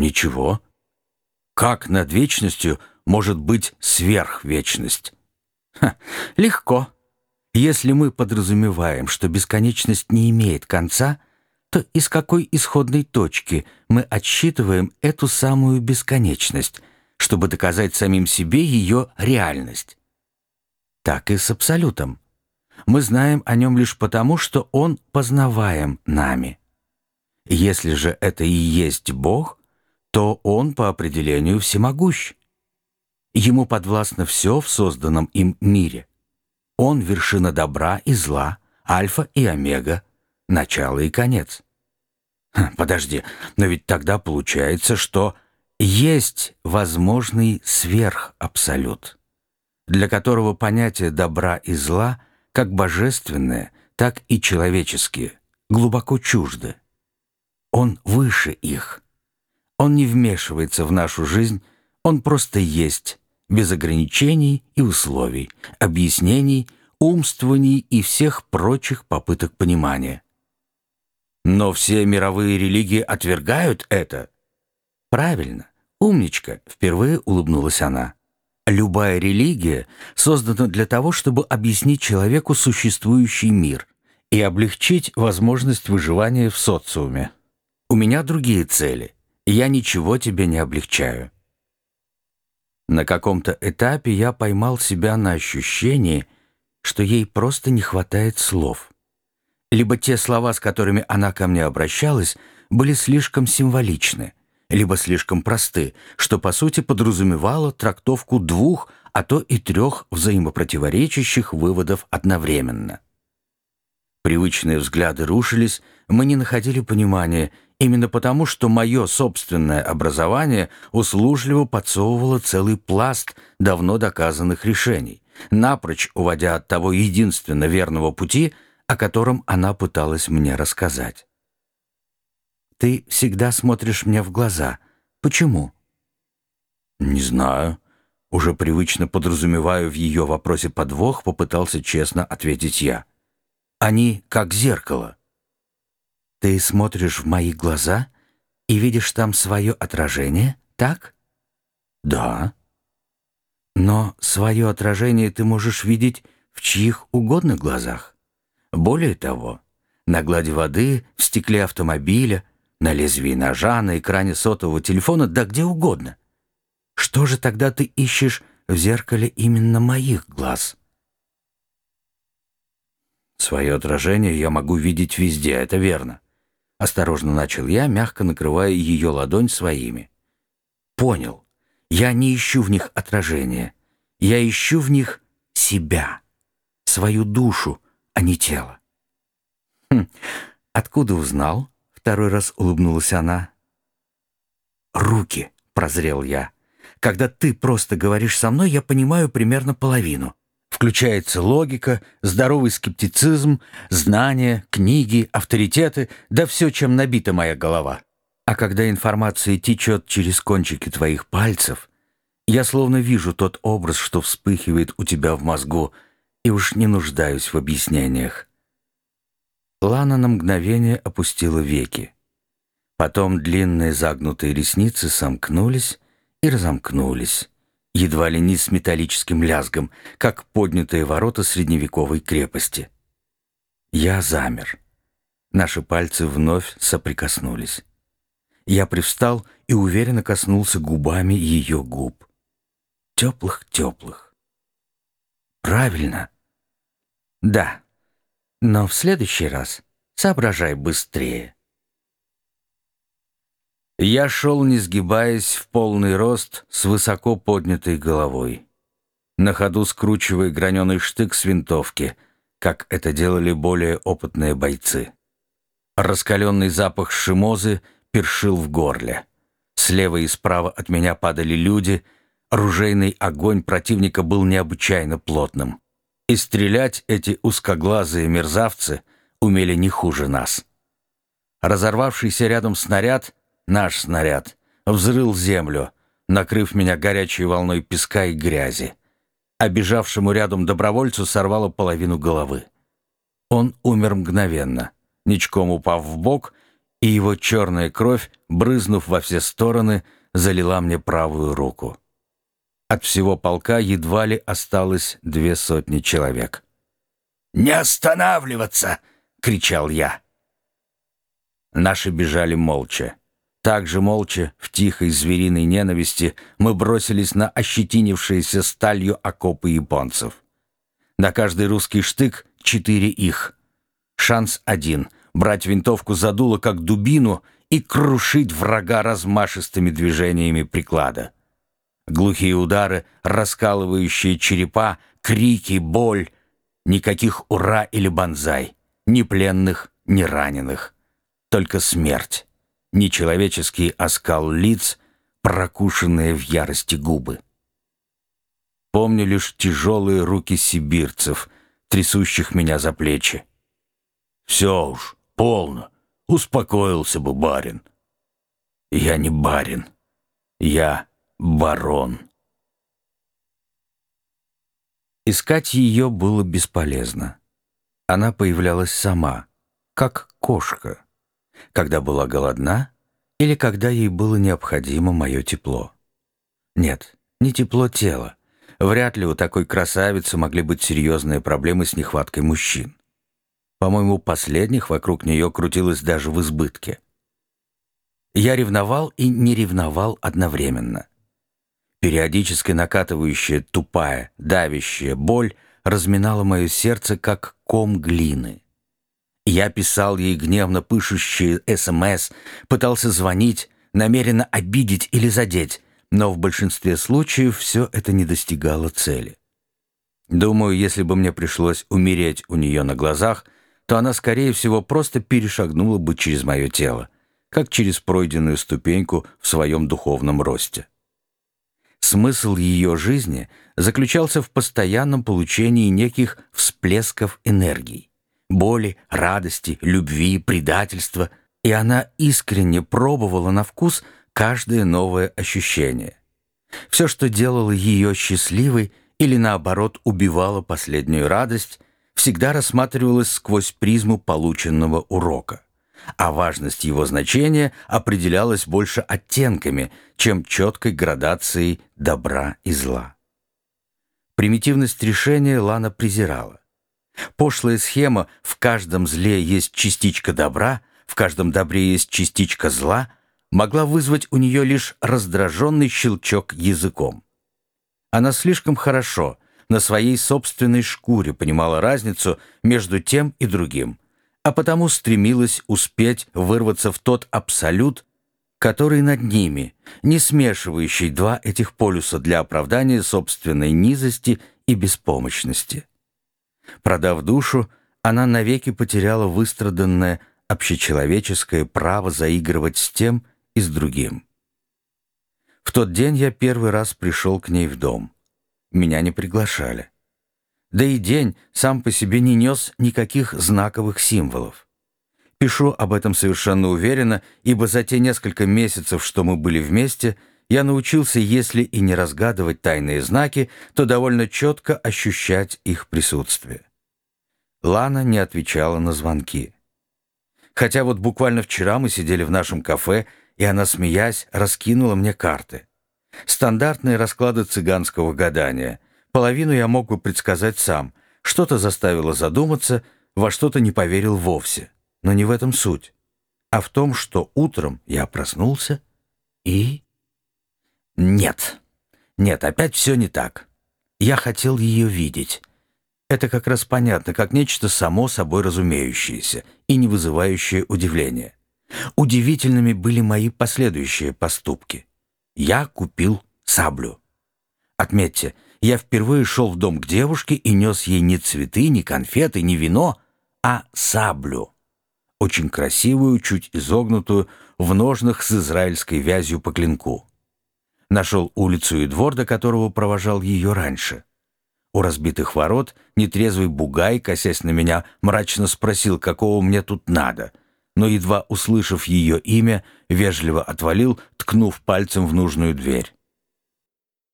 Ничего. Как над вечностью может быть сверхвечность? Легко. Если мы подразумеваем, что бесконечность не имеет конца, то из какой исходной точки мы отсчитываем эту самую бесконечность, чтобы доказать самим себе ее реальность? Так и с абсолютом. Мы знаем о нем лишь потому, что он познаваем нами. Если же это и есть Бог, то он по определению всемогущ. Ему подвластно все в созданном им мире. Он — вершина добра и зла, альфа и омега, начало и конец. Подожди, но ведь тогда получается, что есть возможный сверхабсолют, для которого понятия добра и зла, как божественные, так и человеческие, глубоко чужды. Он выше их. Он не вмешивается в нашу жизнь, он просто есть, без ограничений и условий, объяснений, умствований и всех прочих попыток понимания. Но все мировые религии отвергают это. Правильно, умничка, впервые улыбнулась она. Любая религия создана для того, чтобы объяснить человеку существующий мир и облегчить возможность выживания в социуме. У меня другие цели, и я ничего тебе не облегчаю. На каком-то этапе я поймал себя на ощущении, что ей просто не хватает слов. Либо те слова, с которыми она ко мне обращалась, были слишком символичны, либо слишком просты, что по сути подразумевало трактовку двух, а то и трех взаимопротиворечащих выводов одновременно. Привычные взгляды рушились, мы не находили понимания, именно потому, что мое собственное образование услужливо подсовывало целый пласт давно доказанных решений, напрочь уводя от того единственно верного пути, о котором она пыталась мне рассказать. «Ты всегда смотришь мне в глаза. Почему?» «Не знаю». Уже привычно подразумеваю в ее вопросе подвох, попытался честно ответить я. «Они как зеркало». «Ты смотришь в мои глаза и видишь там свое отражение, так?» «Да». «Но свое отражение ты можешь видеть в чьих угодно глазах. Более того, на глади воды, в стекле автомобиля, на лезвии ножа, на экране сотового телефона, да где угодно. Что же тогда ты ищешь в зеркале именно моих глаз?» «Свое отражение я могу видеть везде, это верно». Осторожно начал я, мягко накрывая ее ладонь своими. «Понял. Я не ищу в них отражения. Я ищу в них себя, свою душу, а не тело». «Откуда узнал?» — второй раз улыбнулась она. «Руки», — прозрел я. «Когда ты просто говоришь со мной, я понимаю примерно половину. Включается логика, здоровый скептицизм, знания, книги, авторитеты, да все, чем набита моя голова. А когда информация течет через кончики твоих пальцев, я словно вижу тот образ, что вспыхивает у тебя в мозгу, и уж не нуждаюсь в объяснениях». Лана на мгновение опустила веки. Потом длинные загнутые ресницы сомкнулись и разомкнулись, едва ли не с металлическим лязгом, как поднятые ворота средневековой крепости. Я замер. Наши пальцы вновь соприкоснулись. Я привстал и уверенно коснулся губами ее губ. Теплых-теплых. «Правильно?» «Да. Но в следующий раз соображай быстрее». Я шел, не сгибаясь, в полный рост, с высоко поднятой головой, на ходу скручивая граненый штык с винтовки, как это делали более опытные бойцы. Раскаленный запах шимозы першил в горле. Слева и справа от меня падали люди, ружейный огонь противника был необычайно плотным. И стрелять эти узкоглазые мерзавцы умели не хуже нас. Разорвавшийся рядом снаряд, наш снаряд, взрыл землю, накрыв меня горячей волной песка и грязи. А бежавшему рядом добровольцу сорвало половину головы. Он умер мгновенно, ничком упав в бок, и его черная кровь, брызнув во все стороны, залила мне правую руку. От всего полка едва ли осталось 200 человек. «Не останавливаться!» — кричал я. Наши бежали молча. Так же молча, в тихой звериной ненависти, мы бросились на ощетинившиеся сталью окопы японцев. На каждый русский штык 4 их. Шанс один — брать винтовку за дуло, как дубину, и крушить врага размашистыми движениями приклада. Глухие удары, раскалывающие черепа, крики, боль. Никаких «ура» или «банзай», ни пленных, ни раненых. Только смерть, нечеловеческий оскал лиц, прокушенные в ярости губы. Помню лишь тяжелые руки сибирцев, трясущих меня за плечи. «Все уж, полно, успокоился бы барин». «Я не барин, я барон». Искать ее было бесполезно. Она появлялась сама, как кошка, когда была голодна или когда ей было необходимо мое тепло. Нет, не тепло тела. Вряд ли у такой красавицы могли быть серьезные проблемы с нехваткой мужчин. По-моему, последних вокруг нее крутилось даже в избытке. Я ревновал и не ревновал одновременно. Периодически накатывающая тупая, давящая боль разминала мое сердце, как ком глины. Я писал ей гневно пышущие СМС, пытался звонить, намеренно обидеть или задеть, но в большинстве случаев все это не достигало цели. Думаю, если бы мне пришлось умереть у нее на глазах, то она, скорее всего, просто перешагнула бы через мое тело, как через пройденную ступеньку в своем духовном росте. Смысл ее жизни заключался в постоянном получении неких всплесков энергии, боли, радости, любви, предательства, и она искренне пробовала на вкус каждое новое ощущение. Все, что делало ее счастливой или, наоборот, убивало последнюю радость, всегда рассматривалось сквозь призму полученного урока, а важность его значения определялась больше оттенками, чем четкой градацией добра и зла. Примитивность решения Лана презирала. Пошлая схема «в каждом зле есть частичка добра, в каждом добре есть частичка зла» могла вызвать у нее лишь раздраженный щелчок языком. Она слишком хорошо на своей собственной шкуре понимала разницу между тем и другим, а потому стремилась успеть вырваться в тот абсолют, который над ними, не смешивающий два этих полюса для оправдания собственной низости и беспомощности. Продав душу, она навеки потеряла выстраданное общечеловеческое право заигрывать с тем и с другим. В тот день я первый раз пришел к ней в дом. Меня не приглашали. Да и день сам по себе не нес никаких знаковых символов. Пишу об этом совершенно уверенно, ибо за те несколько месяцев, что мы были вместе, я научился, если и не разгадывать тайные знаки, то довольно четко ощущать их присутствие. Лана не отвечала на звонки. Хотя вот буквально вчера мы сидели в нашем кафе, и она, смеясь, раскинула мне карты. Стандартные расклады цыганского гадания. Половину я мог бы предсказать сам. Что-то заставило задуматься, во что-то не поверил вовсе. Но не в этом суть, а в том, что утром я проснулся и... Нет, опять все не так. Я хотел ее видеть. Это как раз понятно, как нечто само собой разумеющееся и не вызывающее удивления. Удивительными были мои последующие поступки. Я купил саблю. Отметьте, я впервые шел в дом к девушке и нес ей не цветы, не конфеты, не вино, а саблю. Очень красивую, чуть изогнутую, в ножнах с израильской вязью по клинку. Нашел улицу и двор, до которого провожал ее раньше. У разбитых ворот нетрезвый бугай, косясь на меня, мрачно спросил, какого мне тут надо, но, едва услышав ее имя, вежливо отвалил, ткнув пальцем в нужную дверь.